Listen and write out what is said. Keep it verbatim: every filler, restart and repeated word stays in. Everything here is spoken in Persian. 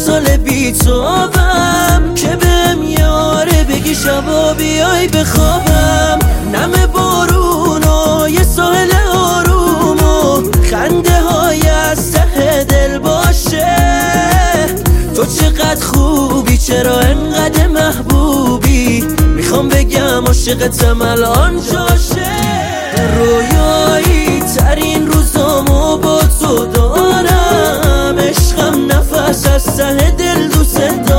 سال بی توام که بهم یاره بگی شبا بیای بخوابم. نم بارون و یه ساحل آروم و خنده های از ته دل باشه. تو چقدر خوبی چرا انقدر محبوبی، میخوام بگم عاشقتم الان جاشه. رویایی ترین روزامو با تو دارم، عشقم نفس از ته